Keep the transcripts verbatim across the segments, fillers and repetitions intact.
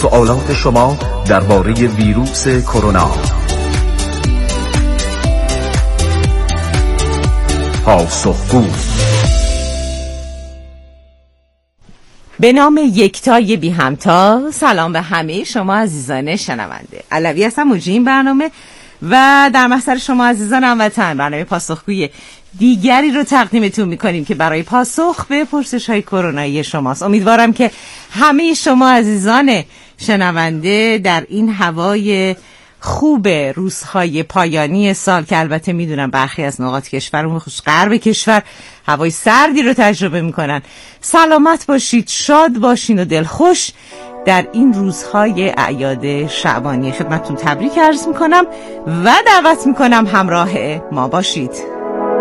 سوالات شما درباره ویروس کرونا. پاسخگو. به نام یکتای بی همتا، سلام به همه شما عزیزان شنونده. علوی هستم، مجری این برنامه و در محضر شما عزیزان هموطن برنامه پاسخگوی دیگری رو تقدیمتون میکنیم که برای پاسخ به پرسش های کرونایی شماست. امیدوارم که همه شما عزیزان شنونده در این هوای خوب روزهای پایانی سال که البته میدونم برخی از نقاط کشور خوش غرب کشور هوای سردی رو تجربه میکنن، سلامت باشید، شاد باشین و دلخوش در این روزهای اعیاد شعبانی. خدمتتون تبریک عرض میکنم و دعوت میکنم همراه ما باشید.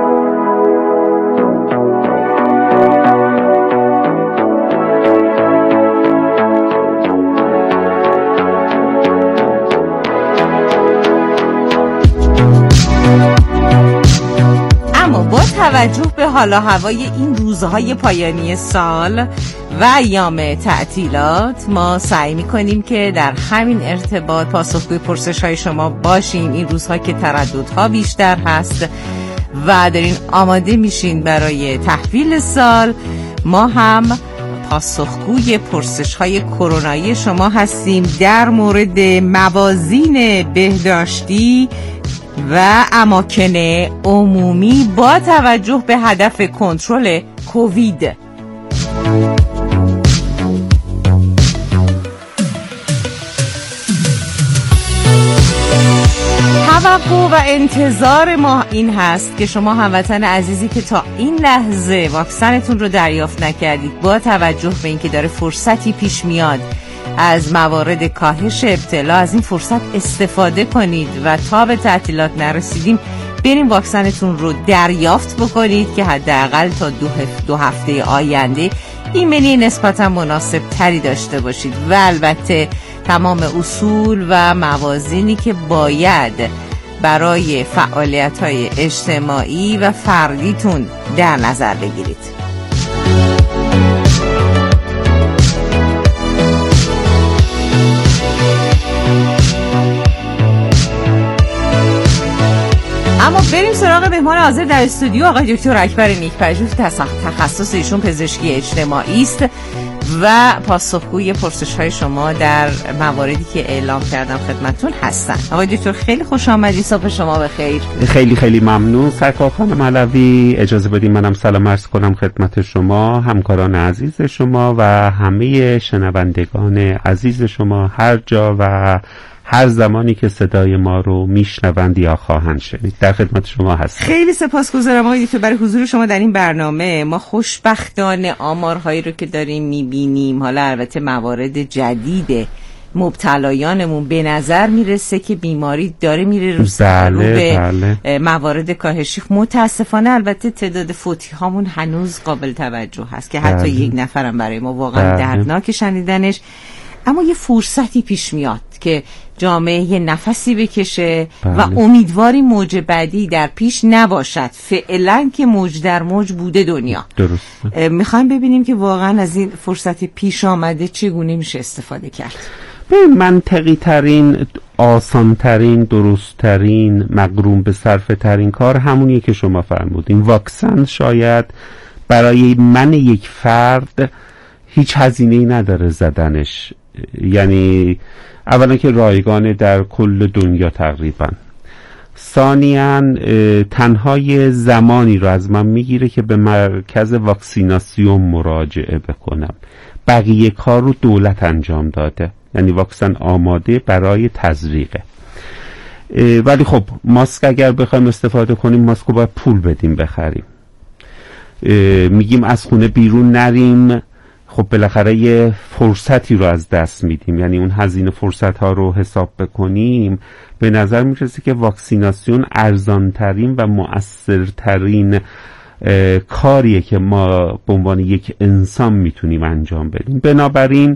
توجه به حال و هوای این روزهای پایانی سال و ایام تعطیلات، ما سعی می‌کنیم که در همین ارتباط پاسخگوی پرسش‌های شما باشیم. این روزها که ترددها بیشتر هست و دارین آماده میشین برای تحویل سال، ما هم پاسخگوی پرسش‌های کرونایی شما هستیم در مورد موازین بهداشتی و اماکن عمومی با توجه به هدف کنترل کووید. توقع و انتظار ما این هست که شما هموطن عزیزی که تا این لحظه واکسنتون رو دریافت نکردید، با توجه به اینکه داره فرصتی پیش میاد از موارد کاهش ابتلا، از این فرصت استفاده کنید و تا به تعطیلات نرسیدیم بریم واکسنتون رو دریافت بکنید که حداقل تا دو, هف... دو هفته آینده ایمنی نسبتا مناسب تری داشته باشید و البته تمام اصول و موازینی که باید برای فعالیت‌های اجتماعی و فردیتون در نظر بگیرید. اما بریم سراغ مهمان حاضر در استودیو، آقای دکتر اکبر نیک‌پژوه. تخصص ایشون پزشکی اجتماعی است و پاسخگوی پرسش‌های شما در مواردی که اعلام کردم خدمتتون هستن. آقای دکتر خیلی خوش آمدید، صبح شما بخیر. خیلی خیلی ممنون سرکار خانم علوی. اجازه بدید منم سلام عرض کنم خدمت شما، همکاران عزیز شما و همه شنوندگان عزیز شما هر جا و هر زمانی که صدای ما رو میشنوند یا خواهند شنید. در خدمت شما هستم. خیلی سپاسگزارم آقای دکتر برای حضور شما در این برنامه. ما خوشبختانه آمارهایی رو که داریم میبینیم، حالا البته موارد جدید مبتلایانمون به نظر میرسه که بیماری داره میره رو سر به بله. موارد کاهشی. متاسفانه البته تعداد فوتی هامون هنوز قابل توجه هست که حتی بله. یک نفرم برای ما واقعا بله. دردناک شنیدنش. اما یه فرصتی پیش میاد که جامعه یه نفسی بکشه بله. و امیدواری موج بعدی در پیش نباشد. فعلا که موج در موج بوده دنیا. درست. میخوایم ببینیم که واقعا از این فرصت پیش آمده چگونه میشه استفاده کرد. به منطقی ترین، آسان ترین، درست ترین، مقرون به صرفه ترین کار همونیه که شما فرمودین. واکسن شاید برای من یک فرد هیچ هزینه‌ای نداره زدنش، یعنی اولا که رایگانه در کل دنیا تقریبا، ثانیاً تنهای زمانی رو از من میگیره که به مرکز واکسیناسیون مراجعه بکنم. بقیه کار رو دولت انجام داده، یعنی واکسن آماده برای تزریقه. ولی خب ماسک اگر بخوایم استفاده کنیم ماسک رو باید پول بدیم بخریم. میگیم از خونه بیرون نریم، خب بالاخره یه فرصتی رو از دست میدیم، یعنی اون هزینه فرصت ها رو حساب بکنیم به نظر میرسه که واکسیناسیون ارزانترین و مؤثرترین کاریه که ما به عنوان یک انسان میتونیم انجام بدیم. بنابراین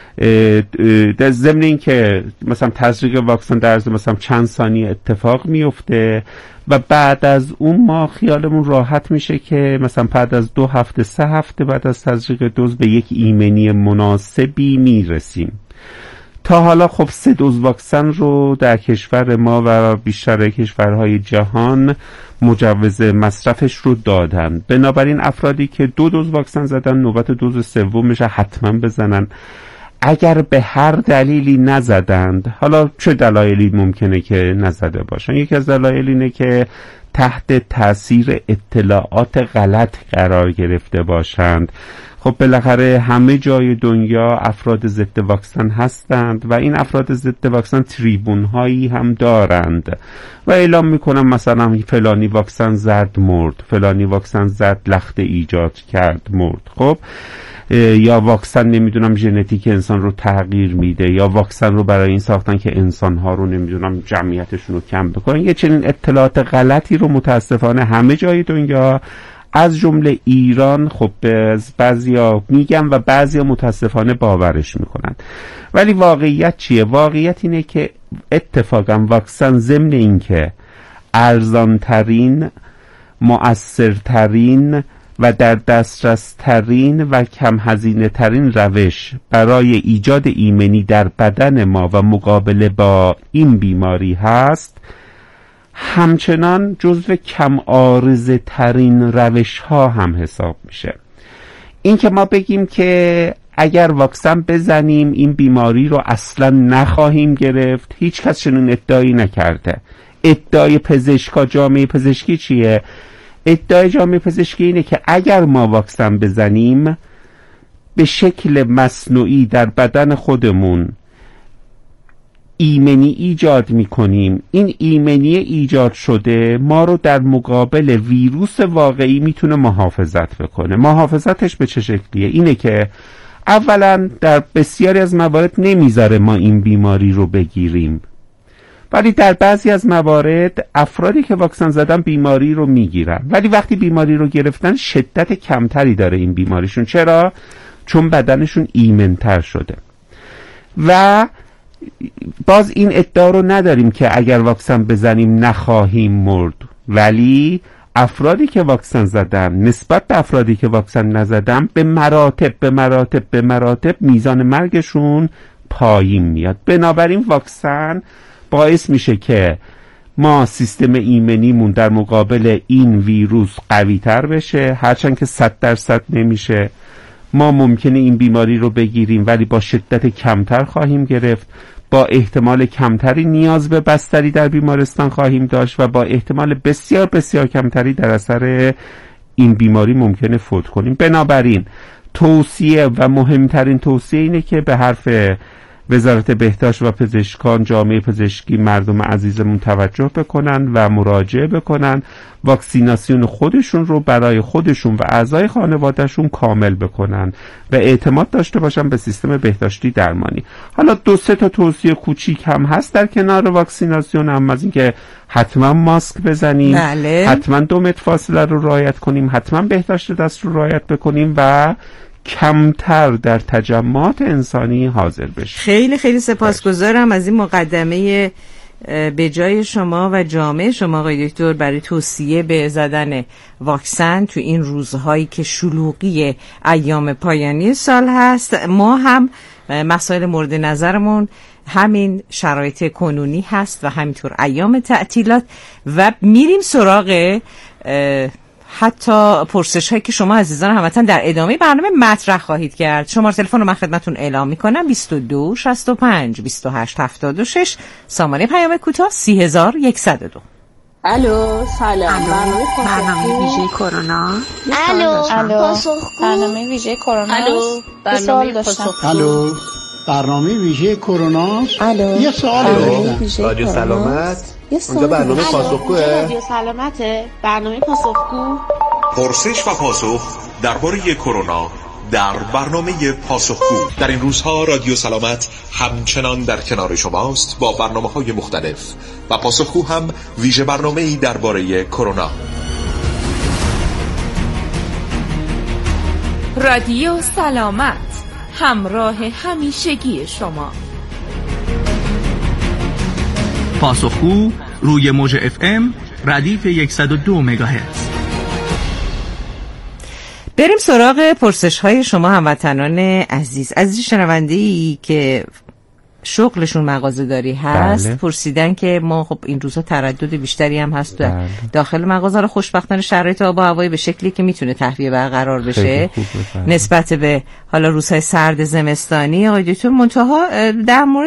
در ضمن این که مثلا تزریق واکسن در عرض مثلا چند ثانیه اتفاق میفته و بعد از اون ما خیالمون راحت میشه که مثلا بعد از دو هفته سه هفته بعد از تزریق دوز به یک ایمنی مناسبی میرسیم. تا حالا خب سه دوز واکسن رو در کشور ما و بیشتر کشورهای جهان مجوز مصرفش رو دادن. بنابراین افرادی که دو دوز واکسن زدن نوبت دوز سومش حتما بزنن. اگر به هر دلیلی نزدند، حالا چه دلایلی ممکنه که نزده باشن؟ یکی از دلایل اینه که تحت تاثیر اطلاعات غلط قرار گرفته باشند. خب بالاخره همه جای دنیا افراد ضد واکسن هستند و این افراد ضد واکسن تریبون هایی هم دارند و اعلام میکنن مثلا فلانی واکسن زد مرد، فلانی واکسن زد لخته ایجاد کرد مرد. خب یا واکسن نمیدونم ژنتیک انسان رو تغییر میده، یا واکسن رو برای این ساختن که انسان ها رو نمیدونم جمعیتشون رو کم بکنن. یه چنین اطلاعات غلطی رو متاسفانه همه جای دنیا از جمله ایران خب بعضیا میگن و بعضیا متاسفانه باورش میکنن. ولی واقعیت چیه؟ واقعیت اینه که اتفاقا واکسن ضمن این که ارزانترین، مؤثرترین و در دسترس ترین و کم هزینه ترین روش برای ایجاد ایمنی در بدن ما و مقابله با این بیماری هست، همچنان جزو کم عارضه ترین روش ها هم حساب میشه. این که ما بگیم که اگر واکسن بزنیم این بیماری رو اصلا نخواهیم گرفت، هیچ کس چنین ادعایی نکرده. ادعای پزشکا، جامعه پزشکی چیه؟ ادعای جامعه پزشکی اینه که اگر ما واکسن بزنیم به شکل مصنوعی در بدن خودمون ایمنی ایجاد میکنیم. این ایمنی ایجاد شده ما رو در مقابل ویروس واقعی میتونه محافظت بکنه. محافظتش به چه شکلیه؟ اینه که اولا در بسیاری از موارد نمیذاره ما این بیماری رو بگیریم، ولی در بعضی از موارد افرادی که واکسن زدن بیماری رو میگیرن، ولی وقتی بیماری رو گرفتن شدت کمتری داره این بیماریشون. چرا؟ چون بدنشون ایمن‌تر شده. و باز این ادعا رو نداریم که اگر واکسن بزنیم نخواهیم مرد، ولی افرادی که واکسن زدن نسبت به افرادی که واکسن نزدن به مراتب به مراتب به مراتب میزان مرگشون پایین میاد. بنابراین واکسن باعث میشه که ما سیستم ایمنیمون در مقابل این ویروس قوی تر بشه، هرچند که صد درصد نمیشه. ما ممکنه این بیماری رو بگیریم ولی با شدت کمتر خواهیم گرفت، با احتمال کمتری نیاز به بستری در بیمارستان خواهیم داشت و با احتمال بسیار بسیار کمتری در اثر این بیماری ممکنه فوت کنیم. بنابراین توصیه و مهمترین توصیه اینه که به حرف وزارت بهداشت و پزشکان، جامعه پزشکی، مردم عزیزمون توجه بکنن و مراجعه بکنن، واکسیناسیون خودشون رو برای خودشون و اعضای خانوادهشون کامل بکنن و اعتماد داشته باشن به سیستم بهداشتی درمانی. حالا دو سه تا توصیه کوچیک هم هست در کنار واکسیناسیون، هم از اینکه حتما ماسک بزنیم، بله. حتما دو متر فاصله رو رعایت کنیم، حتما بهداشت دست رو رعایت بکنیم و کمتر در تجمعات انسانی حاضر بشه. خیلی خیلی سپاسگزارم از این مقدمه به جای شما و جامعه شما آقای دکتر برای توصیه به زدن واکسن تو این روزهایی که شلوغی ایام پایانی سال هست. ما هم مسائل مورد نظرمون همین شرایط کنونی هست و همینطور ایام تعطیلات و میریم سراغ حتی پرسش هایی که شما عزیزان هموطن در ادامه برنامه مطرح خواهید کرد. شماره تلفن رو من خدمتتون اعلام میکنم: بیست و دو شصت و پنج بیست و هشت هفتاد و شش. سامانه پیام کوتاه سی هزار و صد و دو. الو سلام. برنامه ویژه کرونا. الو الو برنامه ویژه کرونا. الو برنامه پاسخگو. الو برنامه ویژه کرونا. الو یه سوال داشتم. رادیو سلامت. اونجا برنامه پاسخگوه. رادیو سلامته. برنامه پاسخگو. پرسش و پاسخ درباره کرونا در برنامه پاسخگو. در این روزها رادیو سلامت همچنان در کنار شماست با برنامه‌های مختلف و پاسخگو هم ویژه برنامه‌ای درباره کرونا. رادیو سلامت، همراه همیشگی شما. پاسخگو روی موج اف ام ردیف صد و دو مگاهرتز. بریم سراغ پرسش های شما هموطنان عزیز. عزیز شنونده ای که شغلشون مغازه‌داری هست بله. پرسیدن که ما خب این روزها تردد بیشتری هم هست بله. داخل مغازه رو خوشبختانه شرایط آب و هوایی به شکلی که میتونه تهویه برقرار بشه نسبت به حالا روزهای سرد زمستانی. آقای دکتر منتها در مورد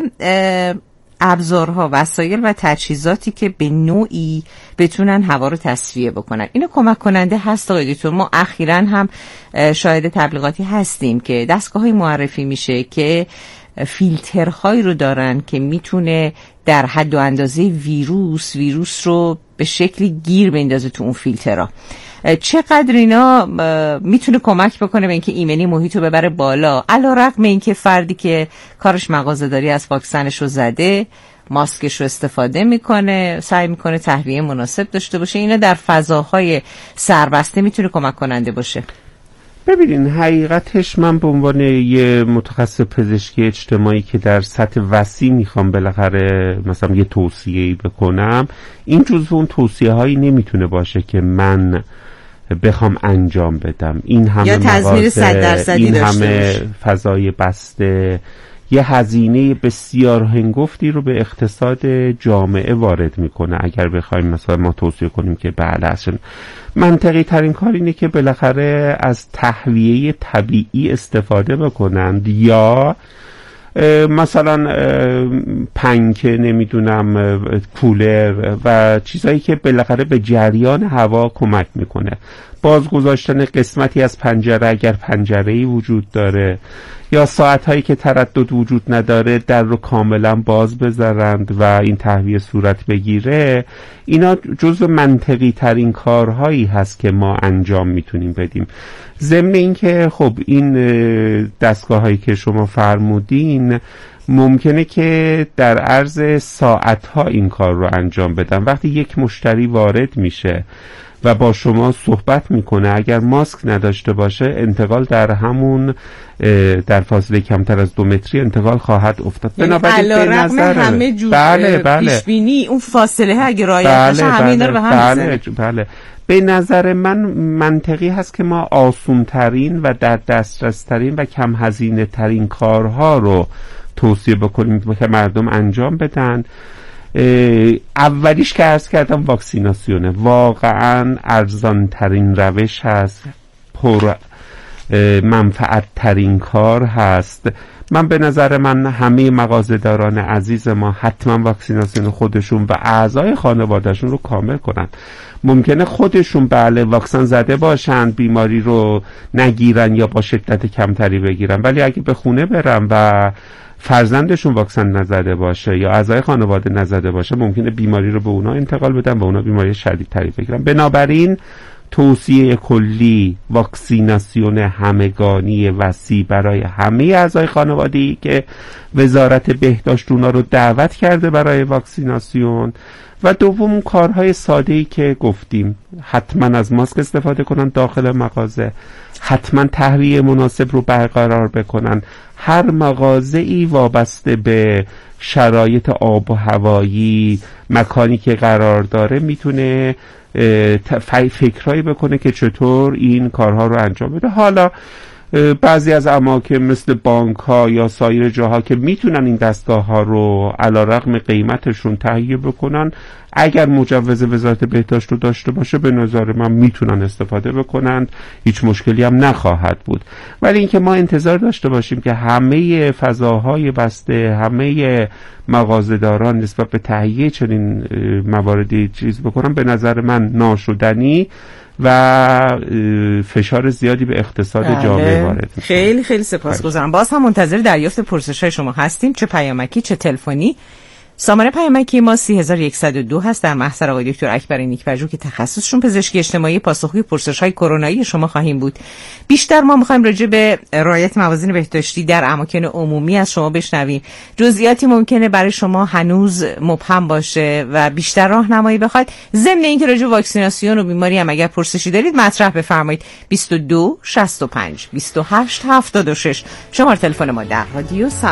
ابزارها، وسایل و تجهیزاتی که به نوعی بتونن هوا رو تصفیه بکنن، اینو کمک کننده هست آقای دکتر؟ ما اخیراً هم شاهد تبلیغاتی هستیم که دستگاه‌های معرفی میشه که فیلترهایی رو دارن که میتونه در حد و اندازه ویروس ویروس رو به شکلی گیر بندازه تو اون فیلترها. چقدر اینا میتونه کمک بکنه به اینکه ایمنی محیط رو ببره بالا، علیرغم اینکه فردی که کارش مغازه‌داری از واکسنش رو زده ماسکش رو استفاده میکنه، سعی میکنه تهویه مناسب داشته باشه، اینا در فضاهای سربسته میتونه کمک کننده باشه؟ ببینین حقیقتش من به عنوان یه متخصص پزشکی اجتماعی که در سطح وسیع میخوام بالاخره مثلا یه توصیه‌ای بکنم، این جزو اون توصیه هایی نمیتونه باشه که من بخوام انجام بدم. این همه مغازه، این همه فضای بسته، یه هزینه بسیار هنگفتی رو به اقتصاد جامعه وارد میکنه. اگر بخوایم مثلا ما توصیه کنیم که بله اصلا منطقی ترین کار اینه که بالاخره از تهویه طبیعی استفاده بکنند، یا مثلا پنکه، نمیدونم کولر و چیزایی که بالاخره به جریان هوا کمک میکنه. باز گذاشتن قسمتی از پنجره اگر پنجره‌ای وجود داره، یا ساعت‌هایی که تردد وجود نداره در رو کاملا باز بذارند و این تهویه صورت بگیره. اینا جزو منطقی ترین کارهایی هست که ما انجام میتونیم بدیم. ضمن این که خب این دستگاه هایی که شما فرمودین ممکنه که در عرض ساعت‌ها این کار رو انجام بدن. وقتی یک مشتری وارد میشه و با شما صحبت میکنه، اگر ماسک نداشته باشه انتقال در همون در فاصله کمتر از دو متری انتقال خواهد افتاد. بنابراین به نظر همه جور بله بله پیشبینی اون فاصله اگه رعایت بشه بله همین رو به هم بله میزنه. بله به نظر من منطقی هست که ما آسون ترین و در دسترس ترین و کم هزینه ترین کارها رو توصیه بکنیم که مردم انجام بدن. اولیش که عرض کردم واکسیناسیونه، واقعا ارزان ترین روش هست، پر منفعت ترین کار هست. من به نظر من همه مغازه‌داران عزیز ما حتما واکسیناسیون خودشون و اعضای خانوادهشون رو کامل کنن. ممکنه خودشون بله واکسن زده باشن، بیماری رو نگیرن یا با شدت کمتری بگیرن، ولی اگه به خونه برن و فرزندشون واکسن نزده باشه یا اعضای خانواده نزده باشه، ممکنه بیماری رو به اونا انتقال بدن و اونا بیماری شدیدتری بگیرن. بنابراین توصیه کلی واکسیناسیون همگانی وسیع برای همه اعضای خانواده‌ای که وزارت بهداشت اونا رو دعوت کرده برای واکسیناسیون. و دوم کارهای ساده‌ای که گفتیم، حتما از ماسک استفاده کنن داخل مغازه، حتما تهویه مناسب رو برقرار بکنن. هر مغازه‌ای وابسته به شرایط آب و هوایی مکانی که قرار داره میتونه فکرایی بکنه که چطور این کارها رو انجام بده. حالا بعضی از اماکن مثل بانک ها یا سایر جاها که میتونن این دستگاه ها رو علیرغم قیمتشون تهیه بکنن، اگر مجوز وزارت بهداشت رو داشته باشه به نظر من میتونن استفاده بکنن، هیچ مشکلی هم نخواهد بود. ولی اینکه ما انتظار داشته باشیم که همه فضاهای بسته، همه مغازه‌داران نسبت به تهیه چنین مواردی چیز بکنن، به نظر من ناشدنی و فشار زیادی به اقتصاد بله. جامعه وارد میشه. خیلی خیلی سپاسگزارم. باز هم منتظر دریافت پرسش‌های شما هستیم، چه پیامکی چه تلفنی. سامانه پیامکی ما سه هزار و صد و دو هست در محضر آقای دکتر اکبر نیک‌پژوه که تخصصشون پزشکی اجتماعی، پاسخگوی پرسش‌های کرونایی شما خواهیم بود. بیشتر ما می‌خوایم راجع به رعایت موازین بهداشتی در اماکن عمومی از شما بشنویم. جزئیاتی ممکنه برای شما هنوز مبهم باشه و بیشتر راهنمایی بخواید. ضمن اینکه راجع به واکسیناسیون و بیماری هم اگر پرسشی دارید مطرح بفرمایید. بیست و دو شصت و پنج بیست و هشت هفتاد و شش شماره تلفن ما در رادیو.